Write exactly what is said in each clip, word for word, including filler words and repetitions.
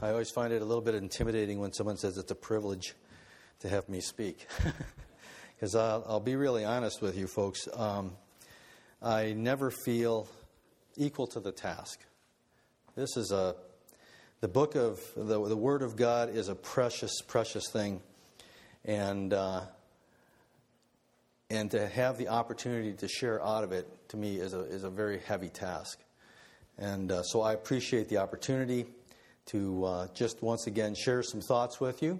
I always find it a little bit intimidating when someone says it's a privilege to have me speak. Because I'll, I'll be really honest with you folks. Um, I never feel equal to the task. This is a, the book of, the, the Word of God is a precious, precious thing. And, uh, and to have the opportunity to share out of it, to me, is a, is a very heavy task. And uh, so I appreciate the opportunity to uh, just once again share some thoughts with you.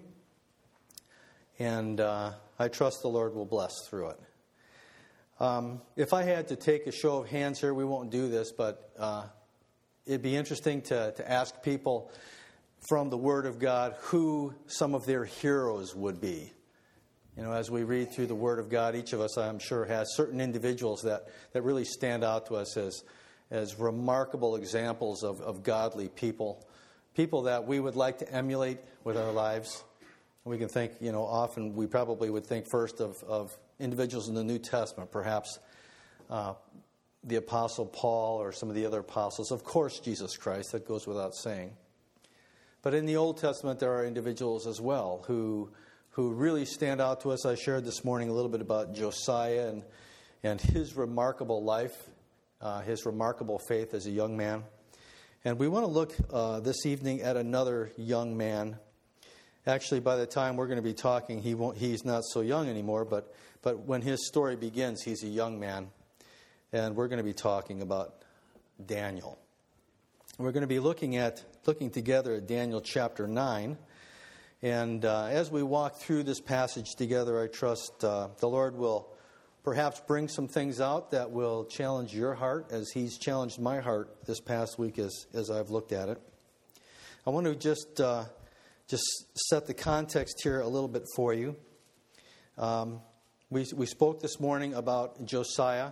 And uh, I trust the Lord will bless through it. Um, if I had to take a show of hands here, we won't do this, but uh, it'd be interesting to, to ask people from the Word of God who some of their heroes would be. You know, as we read through the Word of God, each of us, I'm sure, has certain individuals that, that really stand out to us as, as remarkable examples of, of godly people, people that we would like to emulate with our lives. We can think, you know, often we probably would think first of, of individuals in the New Testament, perhaps uh, the Apostle Paul or some of the other apostles. Of course, Jesus Christ, that goes without saying. But in the Old Testament, there are individuals as well who who really stand out to us. I shared this morning a little bit about Josiah and, and his remarkable life, uh, his remarkable faith as a young man. And we want to look uh, this evening at another young man. Actually, by the time we're going to be talking, he won't, he's not so young anymore, but, but when his story begins, he's a young man. And we're going to be talking about Daniel. We're going to be looking at looking together at Daniel chapter nine. And uh, as we walk through this passage together, I trust uh, the Lord will perhaps bring some things out that will challenge your heart as He's challenged my heart this past week as, as I've looked at it. I want to just uh, just set the context here a little bit for you. Um, we we spoke this morning about Josiah,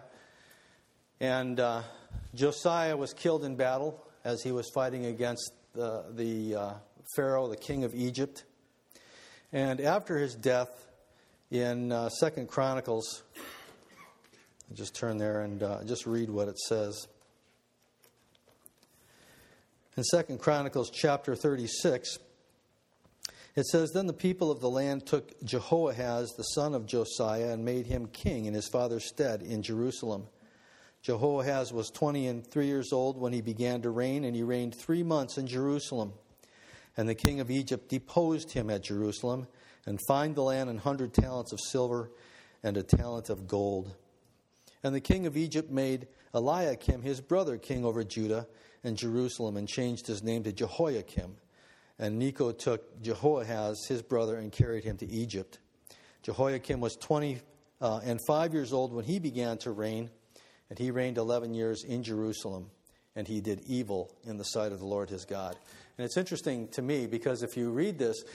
and uh, Josiah was killed in battle as he was fighting against the, the uh, Pharaoh, the king of Egypt. And after his death, in uh, Second Chronicles, I'll just turn there and uh, just read what it says. In Second Chronicles chapter thirty-six, it says, "Then the people of the land took Jehoahaz, the son of Josiah, and made him king in his father's stead in Jerusalem. Jehoahaz was twenty and three years old when he began to reign, and he reigned three months in Jerusalem. And the king of Egypt deposed him at Jerusalem, and fined the land an hundred talents of silver and a talent of gold. And the king of Egypt made Eliakim his brother king over Judah and Jerusalem, and changed his name to Jehoiakim. And Necho took Jehoahaz his brother and carried him to Egypt. Jehoiakim was twenty uh, and five years old when he began to reign, and he reigned eleven years in Jerusalem. And he did evil in the sight of the Lord his God." And it's interesting to me because if you read this,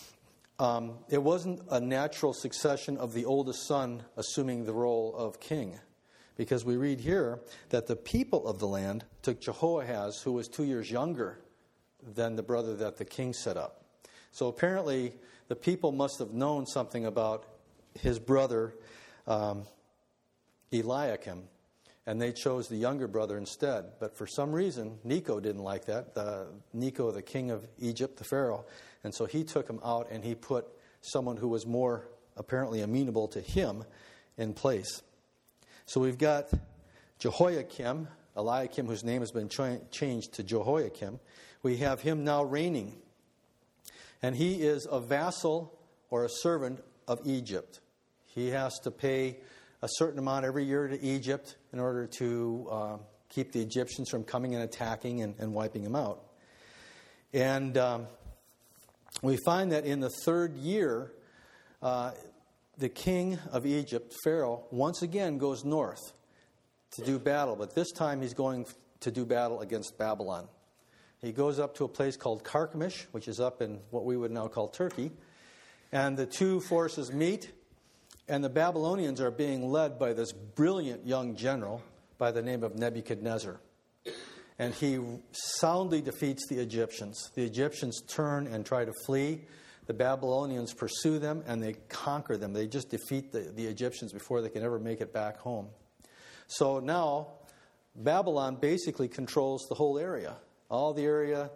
um, it wasn't a natural succession of the oldest son assuming the role of king. Because we read here that the people of the land took Jehoahaz, who was two years younger than the brother that the king set up. So apparently the people must have known something about his brother um, Eliakim. And they chose the younger brother instead. But for some reason, Necho didn't like that. The, Necho, the king of Egypt, the Pharaoh. And so he took him out and he put someone who was more apparently amenable to him in place. So we've got Jehoiakim, Eliakim, whose name has been cha- changed to Jehoiakim. We have him now reigning. And he is a vassal or a servant of Egypt. He has to pay a certain amount every year to Egypt in order to uh, keep the Egyptians from coming and attacking and, and wiping them out. And um, we find that in the third year, uh, the king of Egypt, Pharaoh, once again goes north to do battle. But this time he's going to do battle against Babylon. He goes up to a place called Carchemish, which is up in what we would now call Turkey. And the two forces meet. And the Babylonians are being led by this brilliant young general by the name of Nebuchadnezzar. And he soundly defeats the Egyptians. The Egyptians turn and try to flee. The Babylonians pursue them and they conquer them. They just defeat the, the Egyptians before they can ever make it back home. So now Babylon basically controls the whole area. All the area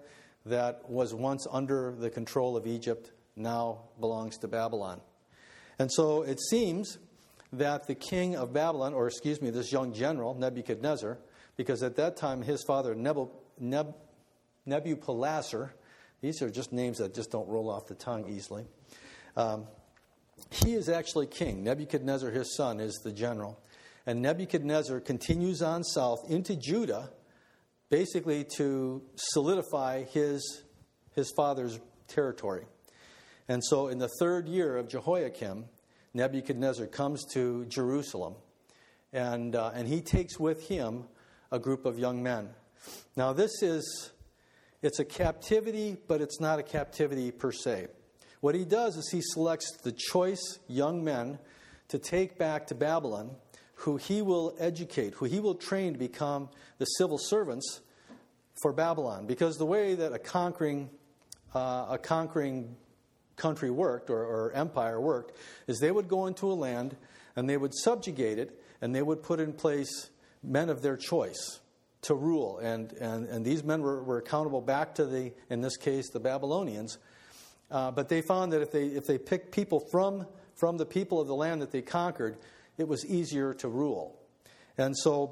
that was once under the control of Egypt now belongs to Babylon. And so it seems that the king of Babylon, or excuse me, this young general, Nebuchadnezzar, because at that time his father, Nebu, Neb, Nebuchadnezzar, these are just names that just don't roll off the tongue easily. Um, he is actually king. Nebuchadnezzar, his son, is the general. And Nebuchadnezzar continues on south into Judah, basically to solidify his, his father's territory. And so in the third year of Jehoiakim, Nebuchadnezzar comes to Jerusalem, and uh, and he takes with him a group of young men. Now this is, it's a captivity, but it's not a captivity per se. What he does is he selects the choice young men to take back to Babylon, who he will educate, who he will train to become the civil servants for Babylon. Because the way that a conquering uh, a conquering country worked, or, or empire worked, is they would go into a land and they would subjugate it, and they would put in place men of their choice to rule. And, and, and these men were, were accountable back to the, in this case, the Babylonians. Uh, but they found that if they if they picked people from, from the people of the land that they conquered, it was easier to rule. And so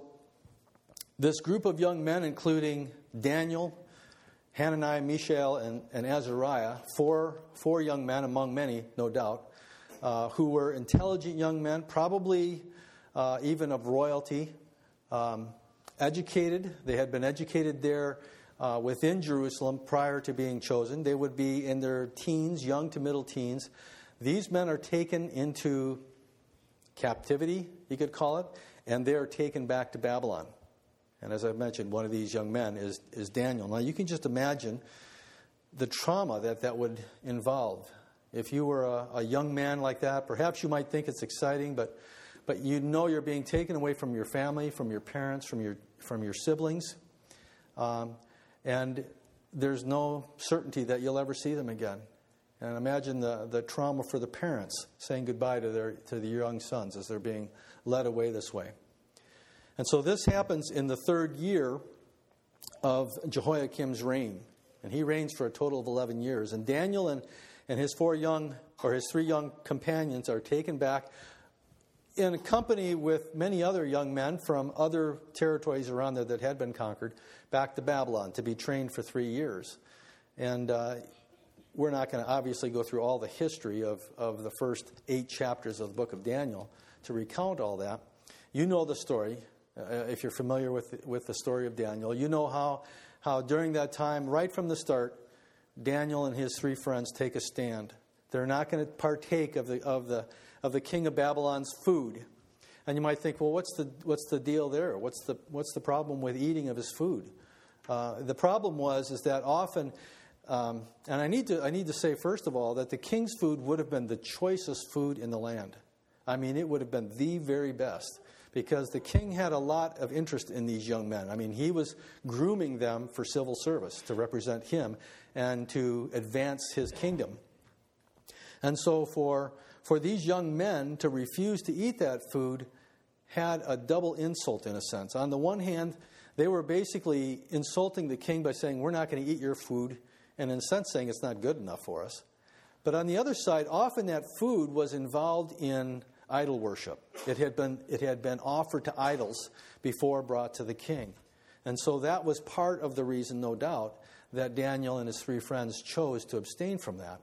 this group of young men, including Daniel, Hananiah, Mishael, and, and Azariah, four, four young men among many, no doubt, uh, who were intelligent young men, probably uh, even of royalty, um, educated. They had been educated there uh, within Jerusalem prior to being chosen. They would be in their teens, young to middle teens. These men are taken into captivity, you could call it, and they are taken back to Babylon. And as I mentioned, one of these young men is, is Daniel. Now, you can just imagine the trauma that that would involve. If you were a, a young man like that, perhaps you might think it's exciting, but but you know you're being taken away from your family, from your parents, from your from your siblings, um, and there's no certainty that you'll ever see them again. And imagine the, the trauma for the parents saying goodbye to their to the young sons as they're being led away this way. And so this happens in the third year of Jehoiakim's reign. And he reigns for a total of eleven years. And Daniel and, and his four young, or his three young companions are taken back in company with many other young men from other territories around there that had been conquered, back to Babylon to be trained for three years. And uh, we're not going to obviously go through all the history of, of the first eight chapters of the book of Daniel to recount all that. You know the story. Uh, if you're familiar with with the story of Daniel, you know how how during that time, right from the start, Daniel and his three friends take a stand. They're not going to partake of the of the of the king of Babylon's food. And you might think, well, what's the what's the deal there? What's the what's the problem with eating of his food? Uh, the problem was is that often, um, and I need to I need to say first of all that the king's food would have been the choicest food in the land. I mean, it would have been the very best. Because the king had a lot of interest in these young men. I mean, he was grooming them for civil service to represent him and to advance his kingdom. And so for, for these young men to refuse to eat that food had a double insult in a sense. On the one hand, they were basically insulting the king by saying, we're not going to eat your food, and in a sense saying it's not good enough for us. But on the other side, often that food was involved in idol worship. It had been it had been offered to idols before brought to the king. And so that was part of the reason, no doubt, that Daniel and his three friends chose to abstain from that.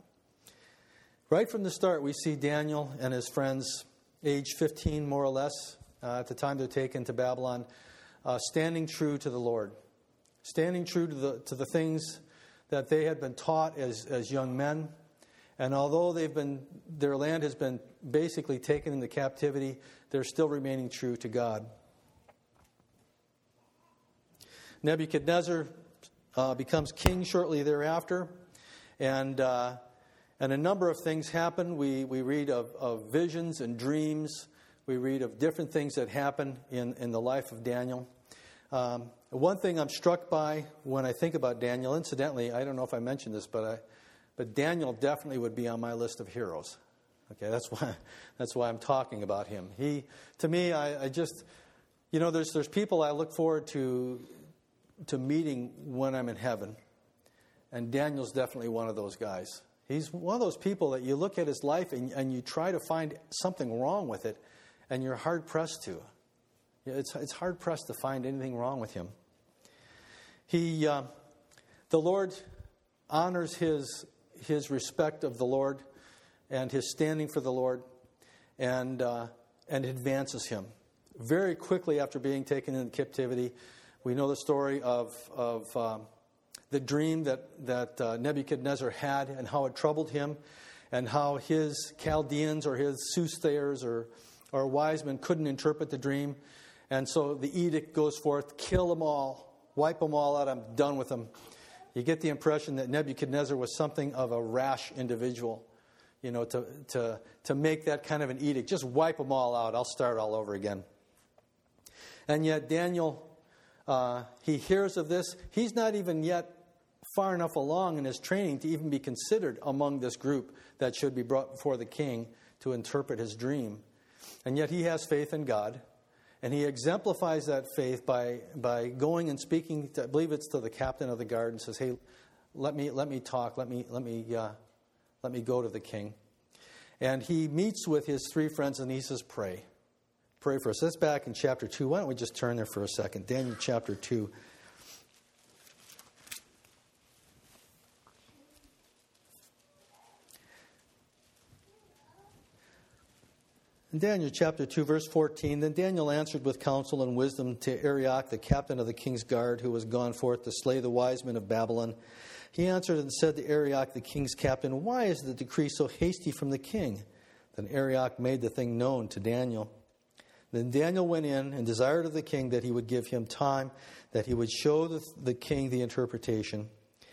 Right from the start, we see Daniel and his friends, age fifteen more or less, uh, at the time they're taken to Babylon, uh, standing true to the Lord, standing true to the to the things that they had been taught as, as young men. And although they've been, their land has been basically taken into captivity, they're still remaining true to God. Nebuchadnezzar uh, becomes king shortly thereafter, and uh, and a number of things happen. We we read of, of visions and dreams. We read of different things that happen in, in the life of Daniel. Um, one thing I'm struck by when I think about Daniel, incidentally, I don't know if I mentioned this, but I. But Daniel definitely would be on my list of heroes. Okay, that's why that's why I'm talking about him. He, to me, I, I just, you know, there's there's people I look forward to to meeting when I'm in heaven, And Daniel's definitely one of those guys. He's one of those people that you look at his life and, and you try to find something wrong with it, and you're hard-pressed to. It's, it's hard-pressed to find anything wrong with him. He, uh, the Lord honors his, his respect of the Lord and his standing for the Lord, and, uh, and advances him. Very quickly after being taken into captivity, we know the story of, of um, the dream that, that uh, Nebuchadnezzar had and how it troubled him, and how his Chaldeans or his soothsayers or, or wise men couldn't interpret the dream. And so the edict goes forth, kill them all, wipe them all out, I'm done with them. You get the impression that Nebuchadnezzar was something of a rash individual, you know, to, to, to make that kind of an edict. Just wipe them all out, I'll start all over again. And yet Daniel, uh, he hears of this. He's not even yet far enough along in his training to even be considered among this group that should be brought before the king to interpret his dream. And yet he has faith in God. And he exemplifies that faith by by going and speaking, to, I believe it's to the captain of the guard, and says, hey, let me let me talk, let me let me uh, let me go to the king. And he meets with his three friends and he says, pray. Pray for us. That's back in chapter two. Why don't we just turn there for a second? Daniel chapter two. In Daniel chapter two, verse fourteen, then Daniel answered with counsel and wisdom to Arioch, the captain of the king's guard, who was gone forth to slay the wise men of Babylon. He answered and said to Arioch, the king's captain, why is the decree so hasty from the king? Then Arioch made the thing known to Daniel. Then Daniel went in and desired of the king that he would give him time, that he would show the, the king the interpretation.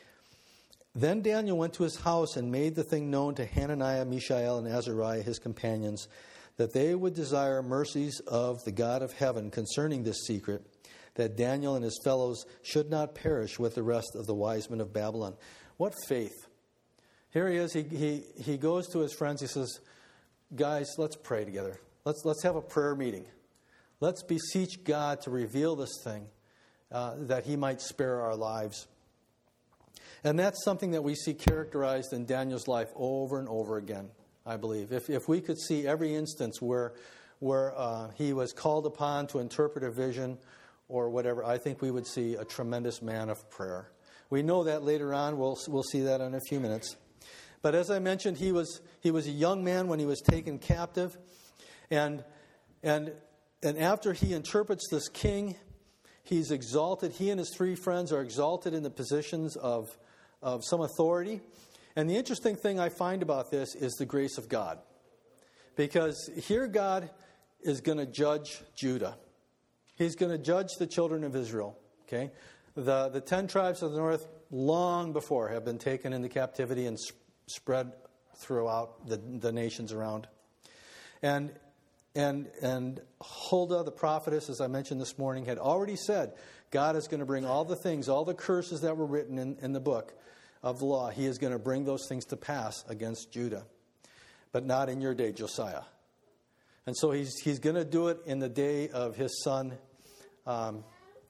Then Daniel went to his house and made the thing known to Hananiah, Mishael, and Azariah, his companions, that they would desire mercies of the God of heaven concerning this secret, that Daniel and his fellows should not perish with the rest of the wise men of Babylon. What faith. Here he is. He, he, he goes to his friends. He says, guys, let's pray together. Let's, let's have a prayer meeting. Let's beseech God to reveal this thing, uh, that he might spare our lives. And that's something that we see characterized in Daniel's life over and over again, I believe. If if we could see every instance where where uh, he was called upon to interpret a vision or whatever, I think we would see a tremendous man of prayer. We know that later on. We'll we'll see that in a few minutes. But as I mentioned, he was he was a young man when he was taken captive, and and and after he interprets this king, he's exalted. He and his three friends are exalted in the positions of of some authority. And the interesting thing I find about this is the grace of God. Because here God is going to judge Judah. He's going to judge the children of Israel. Okay, The the ten tribes of the north long before have been taken into captivity and sp- spread throughout the, the nations around. And and and Huldah, the prophetess, as I mentioned this morning, had already said, God is going to bring all the things, all the curses that were written in, in the book of the law, he is going to bring those things to pass against Judah. But not in your day, Josiah. And so he's he's going to do it in the day of his son, um,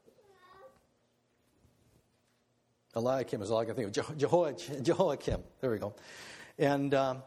Eliakim is all I can think of. Jeho- Jehoiakim. There we go. And um,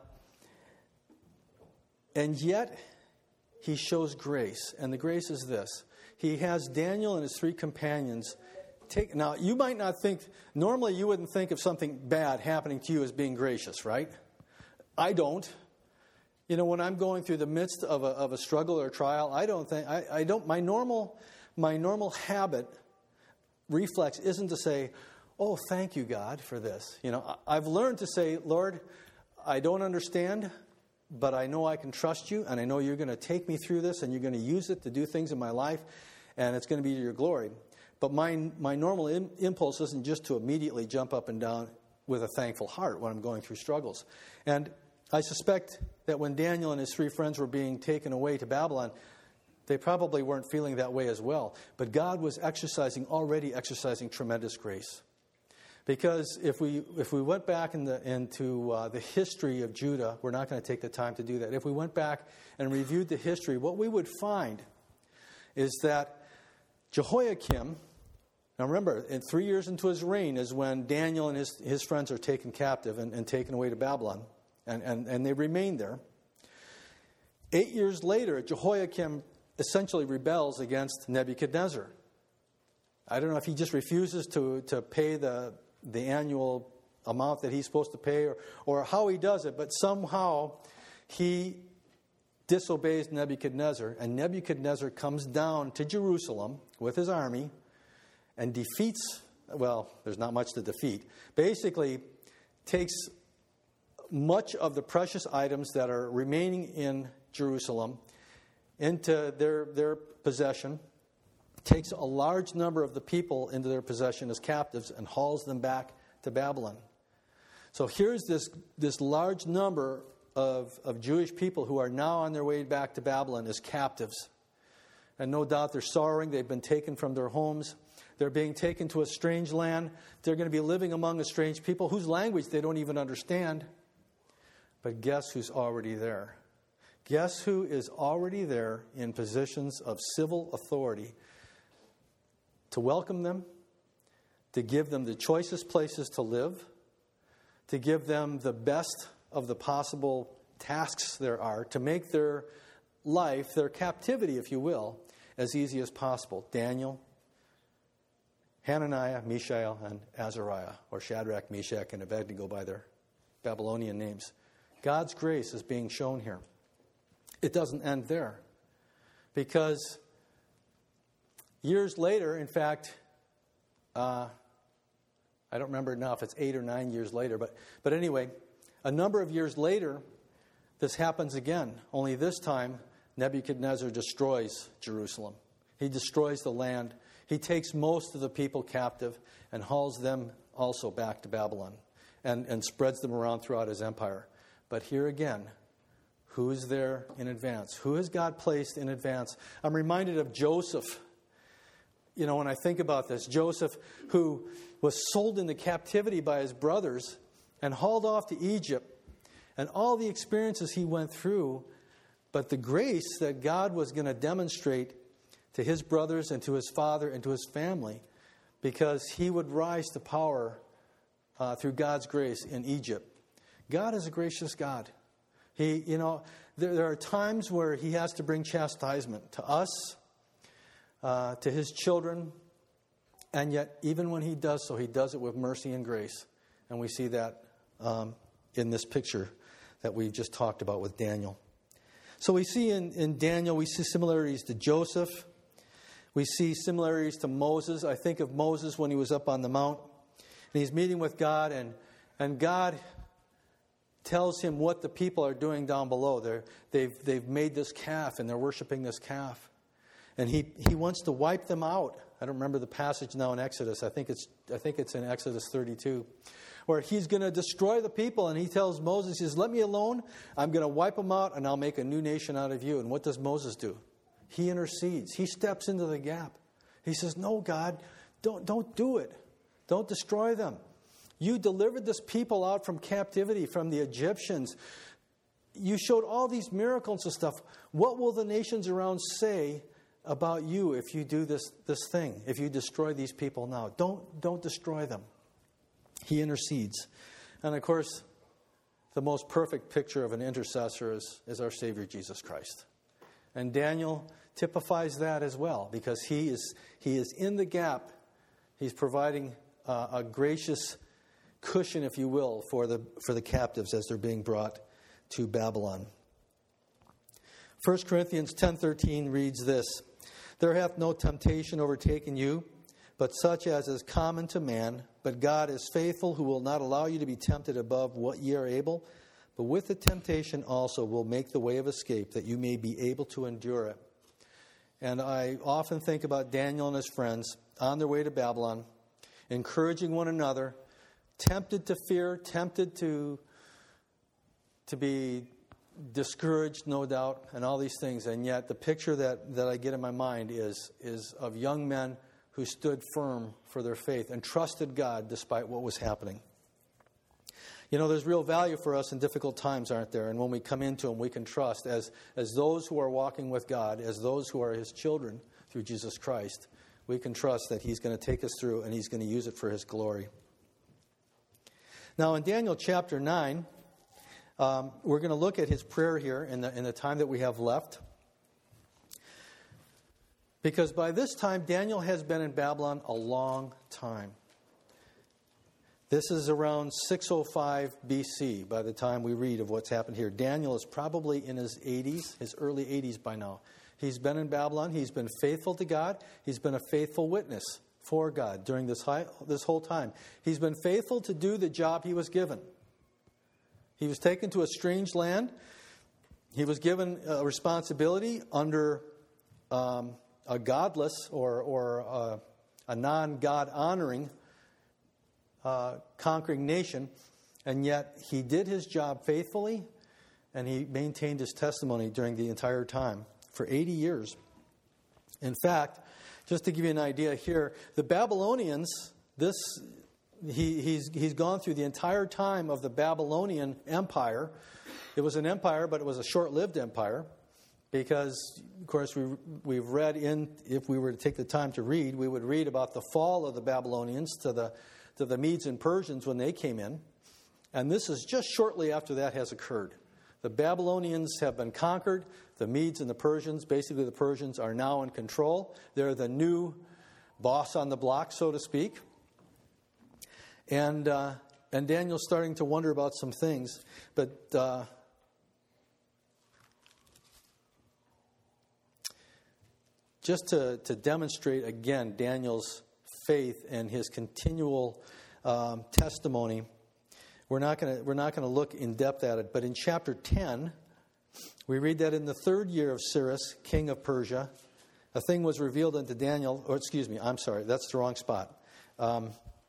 and yet he shows grace. And the grace is this. He has Daniel and his three companions take. Now, you might not think, normally you wouldn't think of something bad happening to you as being gracious, right? I don't. You know, when I'm going through the midst of a, of a struggle or a trial, I don't think, I, I don't, my normal, my normal habit, reflex isn't to say, oh, thank you, God, for this. You know, I've learned to say, Lord, I don't understand, but I know I can trust you, and I know you're going to take me through this, and you're going to use it to do things in my life, and it's going to be to your glory. But my my normal in, impulse isn't just to immediately jump up and down with a thankful heart when I'm going through struggles. And I suspect that when Daniel and his three friends were being taken away to Babylon, they probably weren't feeling that way as well. But God was exercising, already exercising tremendous grace. Because if we if we went back in the, into uh, the history of Judah, we're not going to take the time to do that. If we went back and reviewed the history, what we would find is that Jehoiakim, Now remember, in three years into his reign is when Daniel and his, his friends are taken captive and, and taken away to Babylon. And, and, and they remain there. Eight years later, Jehoiakim essentially rebels against Nebuchadnezzar. I don't know if he just refuses to, to pay the, the annual amount that he's supposed to pay or, or how he does it, but somehow he disobeys Nebuchadnezzar, and Nebuchadnezzar comes down to Jerusalem with his army and defeats, well, there's not much to defeat, basically takes much of the precious items that are remaining in Jerusalem into their, their possession, takes a large number of the people into their possession as captives and hauls them back to Babylon. So here's this, this large number of, of Jewish people who are now on their way back to Babylon as captives. And no doubt they're sorrowing. They've been taken from their homes. They're being taken to a strange land. They're going to be living among a strange people whose language they don't even understand. But guess who's already there? Guess who is already there in positions of civil authority to welcome them, to give them the choicest places to live, to give them the best of the possible tasks there are, to make their life, their captivity, if you will, as easy as possible. Daniel, Hananiah, Mishael, and Azariah, or Shadrach, Meshach, and Abednego by their Babylonian names. God's grace is being shown here. It doesn't end there. Because years later, in fact, uh, I don't remember now if it's eight or nine years later, but, but anyway, a number of years later, this happens again. Only this time, Nebuchadnezzar destroys Jerusalem. He destroys the land. He takes most of the people captive and hauls them also back to Babylon and, and spreads them around throughout his empire. But here again, who is there in advance? Who has God placed in advance? I'm reminded of Joseph. You know, when I think about this, Joseph, who was sold into captivity by his brothers and hauled off to Egypt, and all the experiences he went through, but the grace that God was going to demonstrate to his brothers and to his father and to his family, because he would rise to power uh, through God's grace in Egypt. God is a gracious God. He, you know, there, there are times where he has to bring chastisement to us, uh, to his children, and yet even when he does so, he does it with mercy and grace. And we see that um, in this picture that we've just talked about with Daniel. So we see in, in Daniel, we see similarities to Joseph. We see similarities to Moses. I think of Moses when he was up on the mount, and he's meeting with God, and, and God tells him what the people are doing down below. They're, they've, they've made this calf, and they're worshiping this calf. And he, he wants to wipe them out. I don't remember the passage now in Exodus. I think it's, I think it's in Exodus thirty-two. Where he's going to destroy the people, and he tells Moses, he says, let me alone. I'm going to wipe them out, and I'll make a new nation out of you. And what does Moses do? He intercedes. He steps into the gap. He says, no, God, don't, don't do it. Don't destroy them. You delivered this people out from captivity, from the Egyptians. You showed all these miracles and stuff. What will the nations around say about you if you do this, this thing, if you destroy these people now? Don't, don't destroy them. He intercedes. And of course, the most perfect picture of an intercessor is, is our Savior Jesus Christ. And Daniel typifies that as well, because he is, he is in the gap. He's providing uh, a gracious cushion, if you will, for the, for the captives as they're being brought to Babylon. First Corinthians ten thirteen reads this, there hath no temptation overtaken you, but such as is common to man. But God is faithful, who will not allow you to be tempted above what ye are able, but with the temptation also will make the way of escape, that you may be able to endure it. And I often think about Daniel and his friends on their way to Babylon, encouraging one another, tempted to fear, tempted to, to be discouraged, no doubt, and all these things. And yet the picture that, that I get in my mind is, is of young men who stood firm for their faith and trusted God despite what was happening. You know, there's real value for us in difficult times, aren't there? And when we come into Him, we can trust as, as those who are walking with God, as those who are His children through Jesus Christ, we can trust that He's going to take us through and He's going to use it for His glory. Now in Daniel chapter nine, um, we're going to look at his prayer here in the, in the time that we have left. Because by this time, Daniel has been in Babylon a long time. This is around six oh five B C by the time we read of what's happened here. Daniel is probably in his eighties, his early eighties by now. He's been in Babylon. He's been faithful to God. He's been a faithful witness for God during this, high, this whole time. He's been faithful to do the job he was given. He was taken to a strange land. He was given a responsibility under um, a godless or, or uh, a non-God honoring uh, conquering nation, and yet he did his job faithfully, and he maintained his testimony during the entire time for eighty years. In fact, just to give you an idea here, the Babylonians, this he, he's he's gone through the entire time of the Babylonian Empire. It was an empire, but it was a short-lived empire, because, of course, we we've read in. If we were to take the time to read, we would read about the fall of the Babylonians to the to the Medes and Persians when they came in, and this is just shortly after that has occurred. The Babylonians have been conquered. The Medes and the Persians, basically the Persians, are now in control. They're the new boss on the block, so to speak. And uh, and Daniel's starting to wonder about some things. But uh, just to, to demonstrate again Daniel's faith and his continual um, testimony, We're not going to we're not going to look in depth at it, but in chapter ten, we read that in the third year of Cyrus, king of Persia, a thing was revealed unto Daniel. Or excuse me, I'm sorry, that's the wrong spot. Um,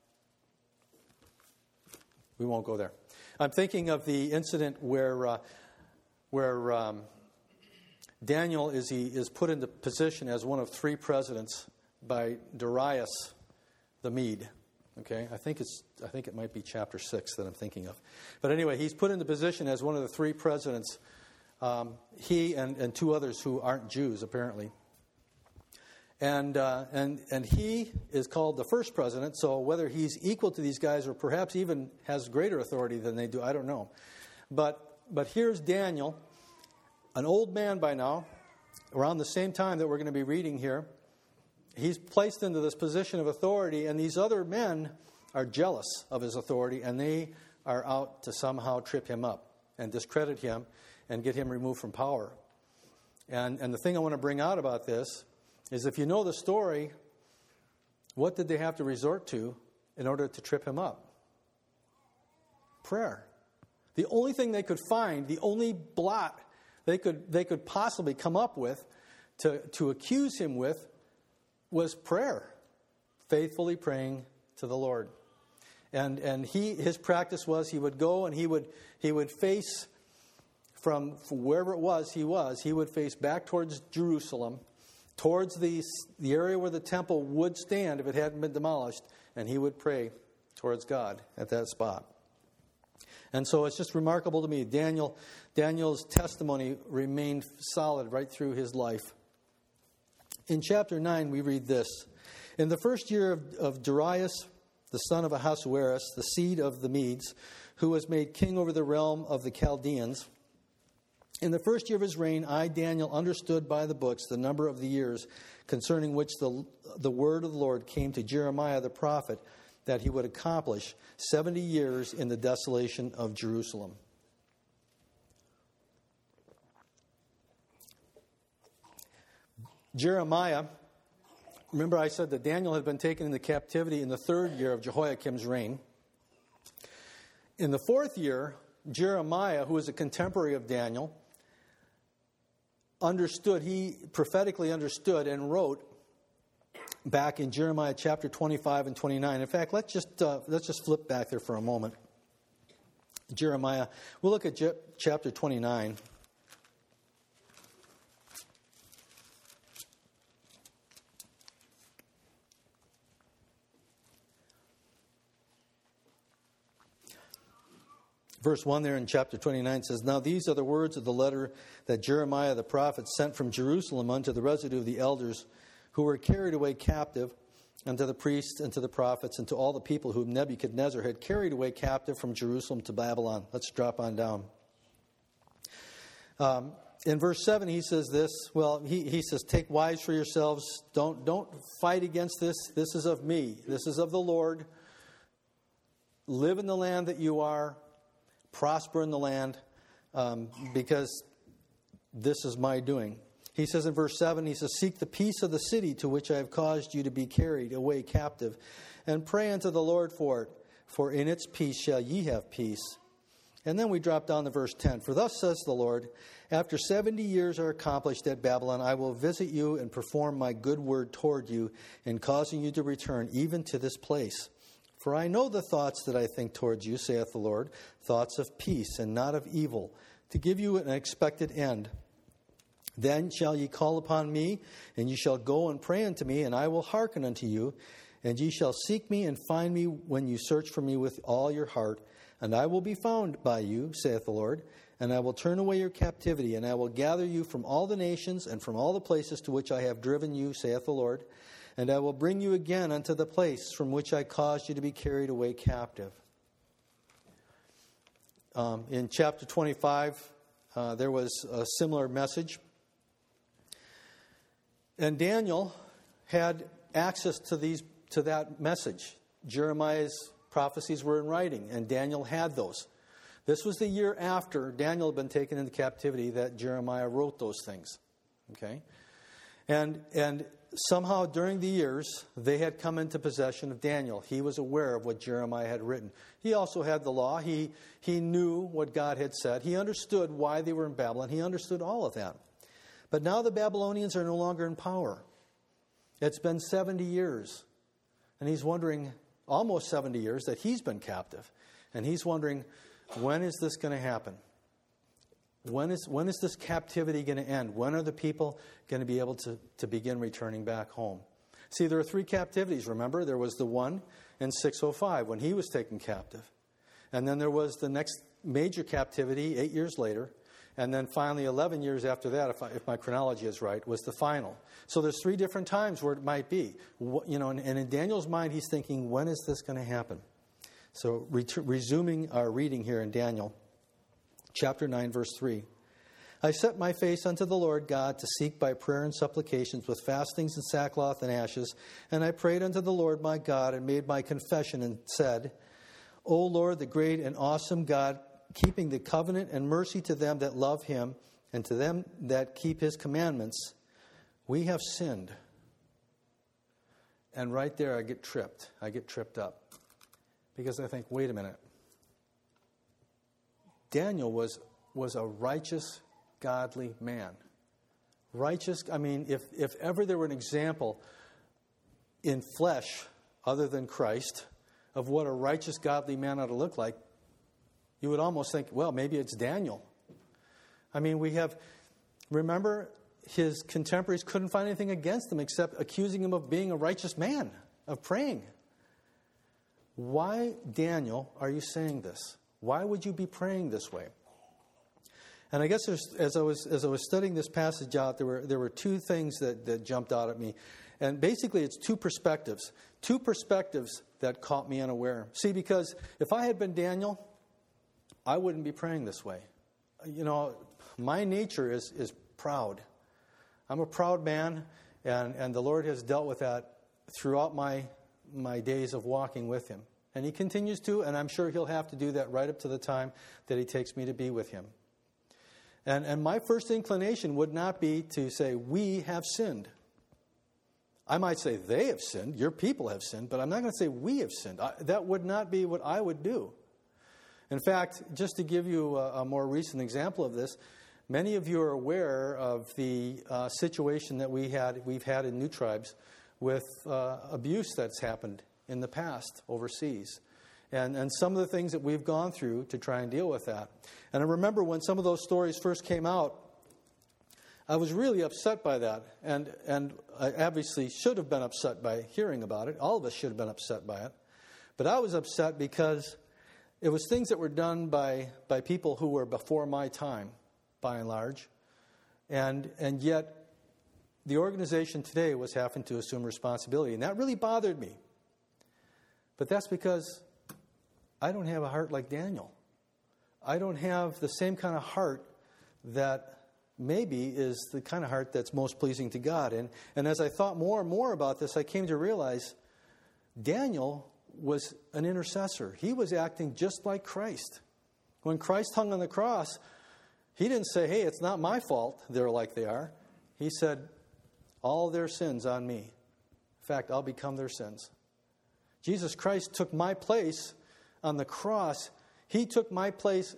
we won't go there. I'm thinking of the incident where uh, where um, Daniel is he is put into position as one of three presidents by Darius the Mede. Okay, I think it's. I think it might be chapter six that I'm thinking of. But anyway, he's put into position as one of the three presidents. Um, he and, and two others who aren't Jews, apparently. And uh, and and he is called the first president. So whether he's equal to these guys or perhaps even has greater authority than they do, I don't know. But but here's Daniel, an old man by now, around the same time that we're going to be reading here. He's placed into this position of authority, and these other men are jealous of his authority, and they are out to somehow trip him up and discredit him and get him removed from power. And, and the thing I want to bring out about this is, if you know the story, what did they have to resort to in order to trip him up? Prayer. The only thing they could find, the only blot they could they could possibly come up with to, to accuse him with was prayer, faithfully praying to the Lord. And and he his practice was he would go and he would he would face from, from wherever it was he was, he would face back towards Jerusalem, towards the, the area where the temple would stand if it hadn't been demolished, and he would pray towards God at that spot. And so it's just remarkable to me. Daniel Daniel's testimony remained solid right through his life. In chapter nine, we read this. In the first year of, of Darius, the son of Ahasuerus, the seed of the Medes, who was made king over the realm of the Chaldeans, in the first year of his reign, I, Daniel, understood by the books the number of the years concerning which the, the word of the Lord came to Jeremiah the prophet, that he would accomplish seventy years in the desolation of Jerusalem. Jeremiah, remember I said that Daniel had been taken into captivity in the third year of Jehoiakim's reign. In the fourth year, Jeremiah, who was a contemporary of Daniel, understood, he prophetically understood and wrote back in Jeremiah chapter twenty-five and twenty-nine. In fact, let's just uh, let's just flip back there for a moment. Jeremiah, we'll look at Je- chapter twenty-nine. Verse one there in chapter twenty-nine says, Now these are the words of the letter that Jeremiah the prophet sent from Jerusalem unto the residue of the elders who were carried away captive, and to the priests and to the prophets and to all the people whom Nebuchadnezzar had carried away captive from Jerusalem to Babylon. Let's drop on down. Um, in verse seven, he says this. Well, he, he says, take wives for yourselves. Don't, don't fight against this. This is of me. This is of the Lord. Live in the land that you are. Prosper in the land, um, because this is my doing. He says in verse seven, he says, seek the peace of the city to which I have caused you to be carried away captive, and pray unto the Lord for it, for in its peace shall ye have peace. And then we drop down to verse ten. For thus says the Lord, after seventy years are accomplished at Babylon, I will visit you and perform my good word toward you, in causing you to return even to this place. For I know the thoughts that I think towards you, saith the Lord, thoughts of peace and not of evil, to give you an expected end. Then shall ye call upon me, and ye shall go and pray unto me, and I will hearken unto you. And ye shall seek me and find me when you search for me with all your heart. And I will be found by you, saith the Lord. And I will turn away your captivity, and I will gather you from all the nations and from all the places to which I have driven you, saith the Lord. And I will bring you again unto the place from which I caused you to be carried away captive. Um, in chapter twenty-five, uh, there was a similar message. And Daniel had access to these to that message. Jeremiah's prophecies were in writing, and Daniel had those. This was the year after Daniel had been taken into captivity that Jeremiah wrote those things. Okay? And and somehow during the years, they had come into possession of Daniel. He was aware of what Jeremiah had written. He also had the law. He, he knew what God had said. He understood why they were in Babylon. He understood all of that. But now the Babylonians are no longer in power. It's been seventy years. And he's wondering, almost seventy years, that he's been captive. And he's wondering, when is this going to happen? When is when is this captivity going to end? When are the people going to be able to, to begin returning back home? See, there are three captivities, remember? There was the one in six oh five when he was taken captive. And then there was the next major captivity eight years later. And then finally, eleven years after that, if, I, if my chronology is right, was the final. So there's three different times where it might be. You know, and, and in Daniel's mind, he's thinking, when is this going to happen? So ret- resuming our reading here in Daniel, chapter nine, verse three. I set my face unto the Lord God to seek by prayer and supplications with fastings and sackcloth and ashes. And I prayed unto the Lord my God and made my confession and said, O Lord, the great and awesome God, keeping the covenant and mercy to them that love him and to them that keep his commandments, we have sinned. And right there I get tripped. I get tripped up. Because I think, wait a minute. Daniel was, was a righteous, godly man. Righteous, I mean, if, if ever there were an example in flesh other than Christ of what a righteous, godly man ought to look like, you would almost think, well, maybe it's Daniel. I mean, we have, remember, his contemporaries couldn't find anything against him except accusing him of being a righteous man, of praying. Why, Daniel, are you saying this? Why would you be praying this way? And I guess as I was as I was studying this passage out, there were there were two things that, that jumped out at me. And basically it's two perspectives. Two perspectives that caught me unaware. See, because if I had been Daniel, I wouldn't be praying this way. You know, my nature is is proud. I'm a proud man, and, and the Lord has dealt with that throughout my my days of walking with him. And he continues to, and I'm sure he'll have to do that right up to the time that he takes me to be with him. And and my first inclination would not be to say, we have sinned. I might say, they have sinned, your people have sinned, but I'm not going to say we have sinned. I, that would not be what I would do. In fact, just to give you a, a more recent example of this, many of you are aware of the uh, situation that we had, we've had in New Tribes with uh, abuse that's happened in the past overseas. And, and some of the things that we've gone through to try and deal with that. And I remember when some of those stories first came out, I was really upset by that. And, and I obviously should have been upset by hearing about it. All of us should have been upset by it. But I was upset because it was things that were done by, by people who were before my time, by and large. And, and yet, the organization today was having to assume responsibility. And that really bothered me. But that's because I don't have a heart like Daniel. I don't have the same kind of heart that maybe is the kind of heart that's most pleasing to God. And, and as I thought more and more about this, I came to realize Daniel was an intercessor. He was acting just like Christ. When Christ hung on the cross, he didn't say, hey, it's not my fault they're like they are. He said, all their sins on me. In fact, I'll become their sins. Jesus Christ took my place on the cross. He took my place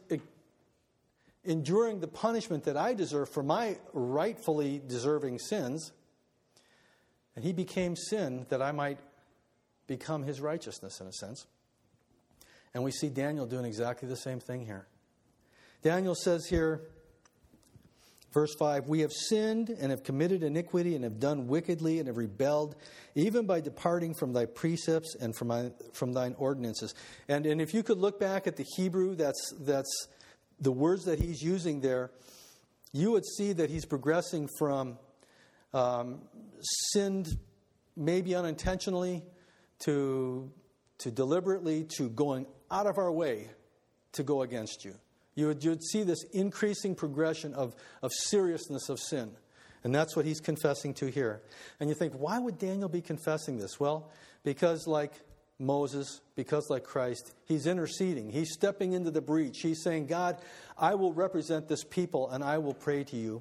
enduring the punishment that I deserve for my rightfully deserving sins. And he became sin that I might become his righteousness, in a sense. And we see Daniel doing exactly the same thing here. Daniel says here, verse five, we have sinned and have committed iniquity and have done wickedly and have rebelled, even by departing from thy precepts and from, my, from thine ordinances. And, and if you could look back at the Hebrew, that's, that's the words that he's using there, you would see that he's progressing from um, sinned maybe unintentionally to, to deliberately to going out of our way to go against you. You would, you would see this increasing progression of, of seriousness of sin. And that's what he's confessing to here. And you think, why would Daniel be confessing this? Well, because like Moses, because like Christ, he's interceding. He's stepping into the breach. He's saying, God, I will represent this people and I will pray to you.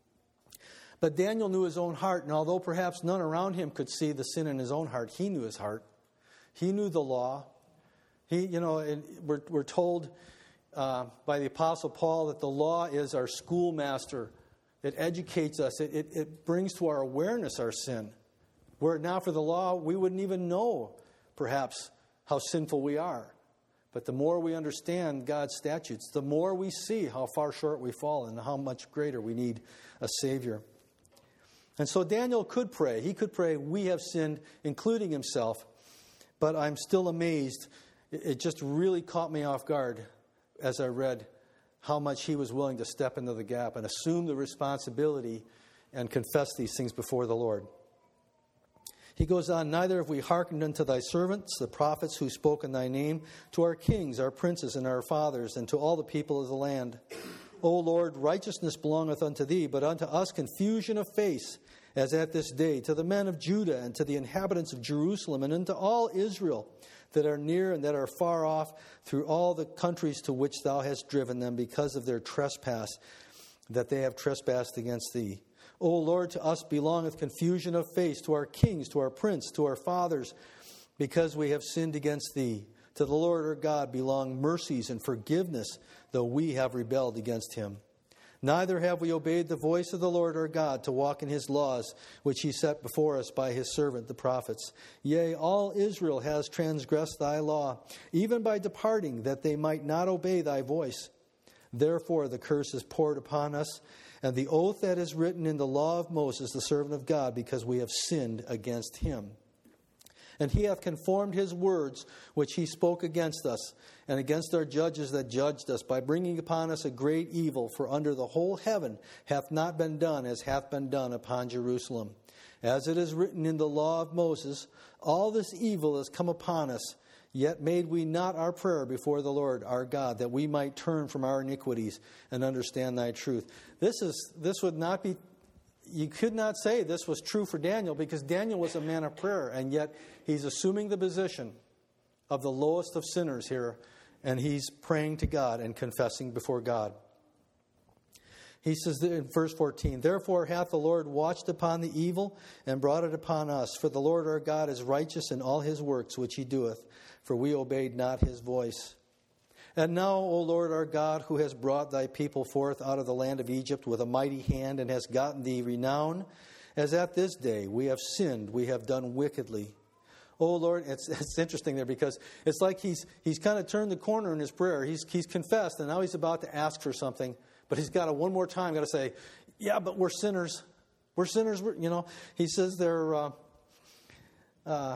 But Daniel knew his own heart, and although perhaps none around him could see the sin in his own heart, he knew his heart. He knew the law. He, you know, we're, we're told uh, by the Apostle Paul that the law is our schoolmaster. It educates us. It, it, it brings to our awareness our sin. Were it not for the law, we wouldn't even know, perhaps, how sinful we are. But the more we understand God's statutes, the more we see how far short we fall and how much greater we need a Savior. And so Daniel could pray. He could pray, we have sinned, including himself. But I'm still amazed. It just really caught me off guard as I read how much he was willing to step into the gap and assume the responsibility and confess these things before the Lord. He goes on, neither have we hearkened unto thy servants, the prophets who spoke in thy name, to our kings, our princes, and our fathers, and to all the people of the land. O Lord, righteousness belongeth unto thee, but unto us confusion of face, as at this day, to the men of Judah, and to the inhabitants of Jerusalem, and unto all Israel that are near and that are far off, through all the countries to which thou hast driven them, because of their trespass, that they have trespassed against thee. O Lord, to us belongeth confusion of face, to our kings, to our prince, to our fathers, because we have sinned against thee. To the Lord our God belong mercies and forgiveness, though we have rebelled against him. Neither have we obeyed the voice of the Lord our God to walk in his laws, which he set before us by his servant the prophets. Yea, all Israel has transgressed thy law, even by departing, that they might not obey thy voice. Therefore the curse is poured upon us, and the oath that is written in the law of Moses, the servant of God, because we have sinned against him. And he hath conformed his words, which he spoke against us, and against our judges that judged us, by bringing upon us a great evil. For under the whole heaven hath not been done as hath been done upon Jerusalem. As it is written in the law of Moses, all this evil has come upon us, yet made we not our prayer before the Lord our God, that we might turn from our iniquities and understand thy truth. This is this would not be... You could not say this was true for Daniel, because Daniel was a man of prayer, and yet he's assuming the position of the lowest of sinners here, and he's praying to God and confessing before God. He says in verse fourteen, therefore hath the Lord watched upon the evil and brought it upon us. For the Lord our God is righteous in all his works which he doeth, for we obeyed not his voice. And now, O Lord our God, who has brought thy people forth out of the land of Egypt with a mighty hand, and has gotten thee renown, as at this day we have sinned, we have done wickedly. O Lord, it's, it's interesting there, because it's like he's he's kind of turned the corner in his prayer. He's he's confessed, and now he's about to ask for something, but he's got to one more time got to say, yeah, but we're sinners. We're sinners. We're, you know, he says there. Uh, uh,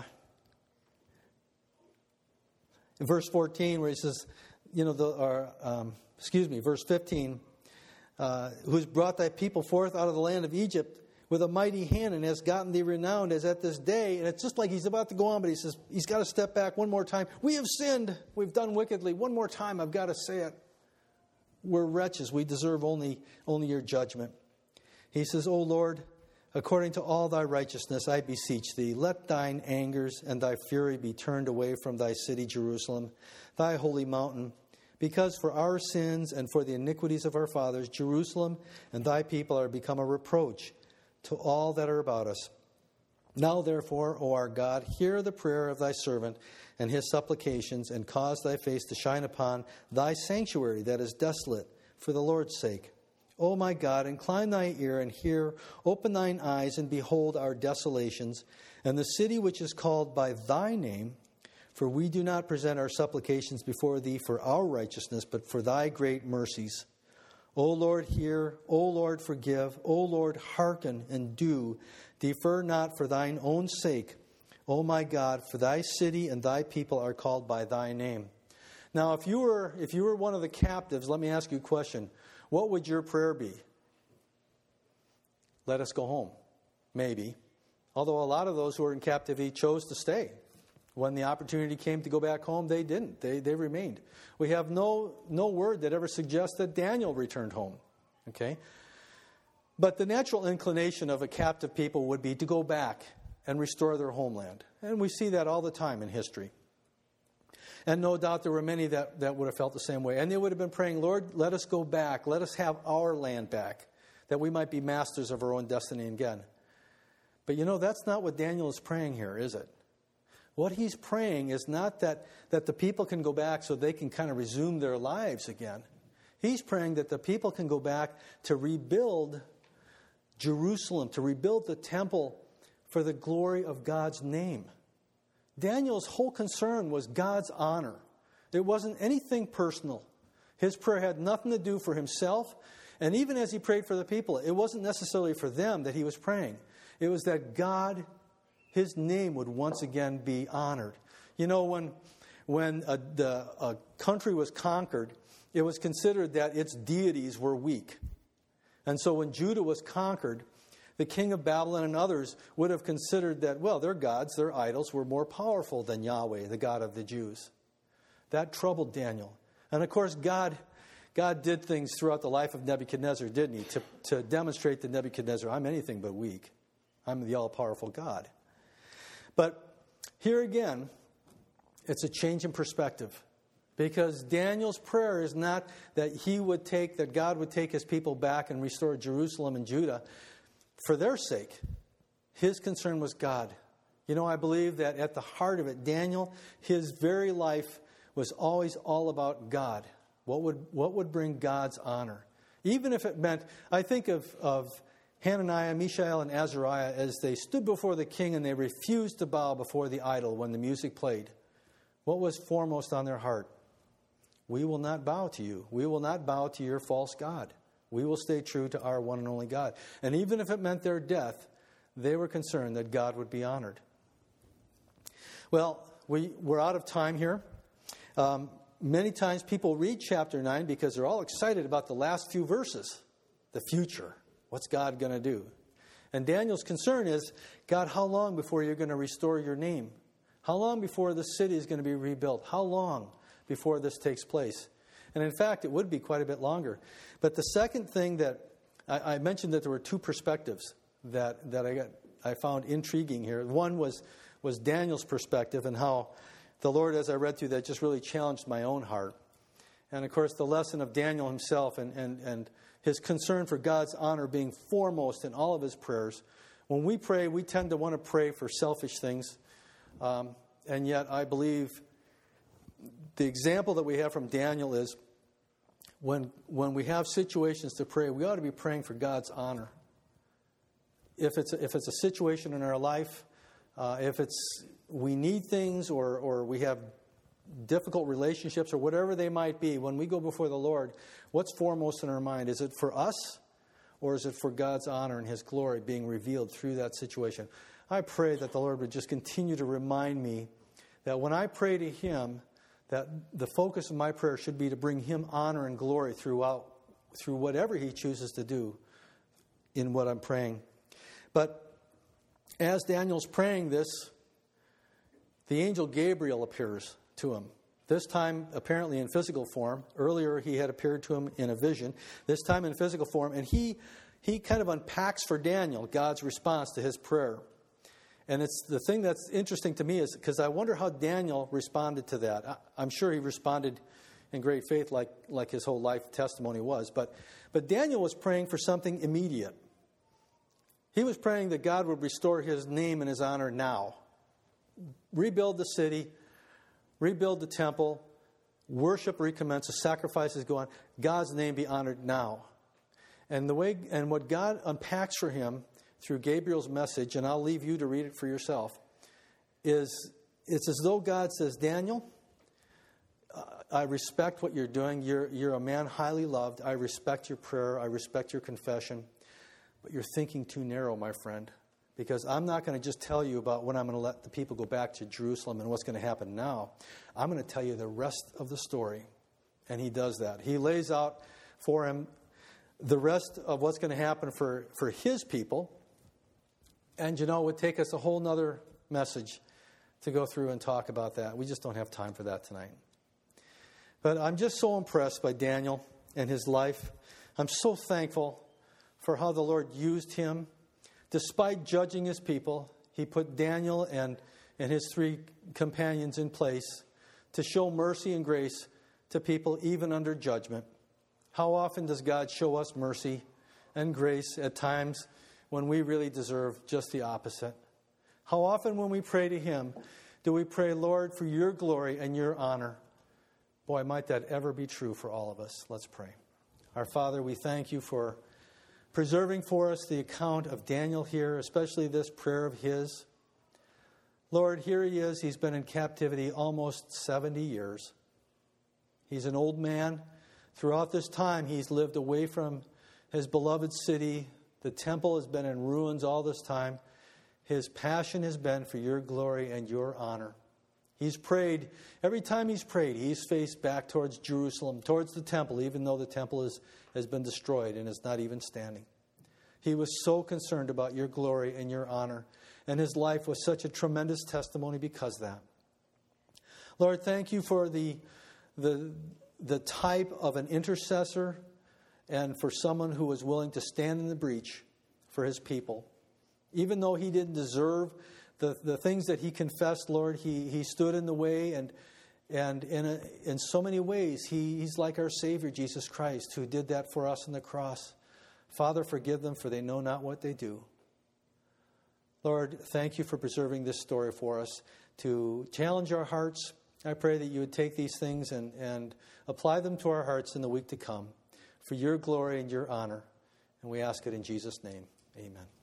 in verse fourteen, where he says, you know, the, or, um, excuse me, verse fifteen, uh, who has brought thy people forth out of the land of Egypt with a mighty hand and has gotten thee renowned as at this day. And it's just like he's about to go on, but he says, he's got to step back one more time. We have sinned. We've done wickedly. One more time, I've got to say it. We're wretches. We deserve only, only your judgment. He says, O Lord, according to all thy righteousness, I beseech thee, let thine angers and thy fury be turned away from thy city, Jerusalem, thy holy mountain. Because for our sins and for the iniquities of our fathers, Jerusalem and thy people are become a reproach to all that are about us. Now therefore, O our God, hear the prayer of thy servant and his supplications, and cause thy face to shine upon thy sanctuary that is desolate, for the Lord's sake. O my God, incline thy ear and hear, open thine eyes and behold our desolations, and the city which is called by thy name. For we do not present our supplications before thee for our righteousness, but for thy great mercies. O Lord, hear. O Lord, forgive. O Lord, hearken and do. Defer not for thine own sake. O my God, for thy city and thy people are called by thy name. Now, if you were if you were one of the captives, let me ask you a question. What would your prayer be? Let us go home. Maybe. Although a lot of those who were in captivity chose to stay. When the opportunity came to go back home, they didn't. They they remained. We have no no word that ever suggests that Daniel returned home. Okay? But the natural inclination of a captive people would be to go back and restore their homeland. And we see that all the time in history. And no doubt there were many that, that would have felt the same way. And they would have been praying, Lord, let us go back. Let us have our land back, that we might be masters of our own destiny again. But you know, that's not what Daniel is praying here, is it? What he's praying is not that, that the people can go back so they can kind of resume their lives again. He's praying that the people can go back to rebuild Jerusalem, to rebuild the temple for the glory of God's name. Daniel's whole concern was God's honor. It wasn't anything personal. His prayer had nothing to do for himself. And even as he prayed for the people, it wasn't necessarily for them that he was praying. It was that God, his name would once again be honored. You know, when, when a, the, a country was conquered, it was considered that its deities were weak. And so when Judah was conquered, the king of Babylon and others would have considered that, well, their gods, their idols, were more powerful than Yahweh, the God of the Jews. That troubled Daniel. And of course, God God did things throughout the life of Nebuchadnezzar, didn't he? To, to demonstrate to Nebuchadnezzar, I'm anything but weak. I'm the all-powerful God. But here again, it's a change in perspective. Because Daniel's prayer is not that he would take, that God would take his people back and restore Jerusalem and Judah for their sake. His concern was God. You know, I believe that at the heart of it, Daniel, his very life was always all about God. What would what would bring God's honor? Even if it meant, I think of, of Hananiah, Mishael, and Azariah as they stood before the king and they refused to bow before the idol when the music played. What was foremost on their heart? We will not bow to you. We will not bow to your false god. We will stay true to our one and only God. And even if it meant their death, they were concerned that God would be honored. Well, we, we're out of time here. Um, many times people read chapter nine because they're all excited about the last few verses. The future. What's God going to do? And Daniel's concern is, God, how long before you're going to restore your name? How long before the city is going to be rebuilt? How long before this takes place? And in fact, it would be quite a bit longer. But the second thing that I, I mentioned, that there were two perspectives that, that I got I found intriguing here. One was was Daniel's perspective, and how the Lord, as I read through that, just really challenged my own heart. And of course, the lesson of Daniel himself and, and, and his concern for God's honor being foremost in all of his prayers. When we pray, we tend to want to pray for selfish things. Um, and yet, I believe the example that we have from Daniel is when when we have situations to pray, we ought to be praying for God's honor. If it's a, if it's a situation in our life, uh, if it's we need things or or we have difficult relationships or whatever they might be, when we go before the Lord, what's foremost in our mind? Is it for us, or is it for God's honor and his glory being revealed through that situation? I pray that the Lord would just continue to remind me that when I pray to him, that the focus of my prayer should be to bring him honor and glory throughout, through whatever he chooses to do in what I'm praying. But as Daniel's praying this, the angel Gabriel appears to him. This time, apparently in physical form. Earlier, he had appeared to him in a vision. This time in physical form. And he, he kind of unpacks for Daniel God's response to his prayer. And it's the thing that's interesting to me is because I wonder how Daniel responded to that. I, I'm sure he responded in great faith like, like his whole life testimony was. But, but Daniel was praying for something immediate. He was praying that God would restore his name and his honor now. Rebuild the city, rebuild the temple, worship recommences, sacrifices go on. God's name be honored now. And the way and what God unpacks for him through Gabriel's message, and I'll leave you to read it for yourself, is it's as though God says, Daniel, uh, I respect what you're doing. You're, you're a man highly loved. I respect your prayer. I respect your confession. But you're thinking too narrow, my friend. Because I'm not going to just tell you about when I'm going to let the people go back to Jerusalem and what's going to happen now. I'm going to tell you the rest of the story. And he does that. He lays out for him the rest of what's going to happen for, for his people. And, you know, it would take us a whole other message to go through and talk about that. We just don't have time for that tonight. But I'm just so impressed by Daniel and his life. I'm so thankful for how the Lord used him. Despite judging his people, he put Daniel and, and his three companions in place to show mercy and grace to people even under judgment. How often does God show us mercy and grace at times when we really deserve just the opposite? How often when we pray to him do we pray, Lord, for your glory and your honor? Boy, might that ever be true for all of us. Let's pray. Our Father, we thank you for preserving for us the account of Daniel here, especially this prayer of his. Lord, here he is. He's been in captivity almost seventy years. He's an old man. Throughout this time, he's lived away from his beloved city. The temple has been in ruins all this time. His passion has been for your glory and your honor. He's prayed. Every time he's prayed, he's faced back towards Jerusalem, towards the temple, even though the temple is, has been destroyed and is not even standing. He was so concerned about your glory and your honor, and his life was such a tremendous testimony because of that. Lord, thank you for the, the, the type of an intercessor and for someone who was willing to stand in the breach for his people. Even though he didn't deserve the, the things that he confessed, Lord, he, he stood in the way, and and in, a, in so many ways, he, he's like our Savior, Jesus Christ, who did that for us on the cross. Father, forgive them, for they know not what they do. Lord, thank you for preserving this story for us to challenge our hearts. I pray that you would take these things and, and apply them to our hearts in the week to come for your glory and your honor. And we ask it in Jesus' name. Amen.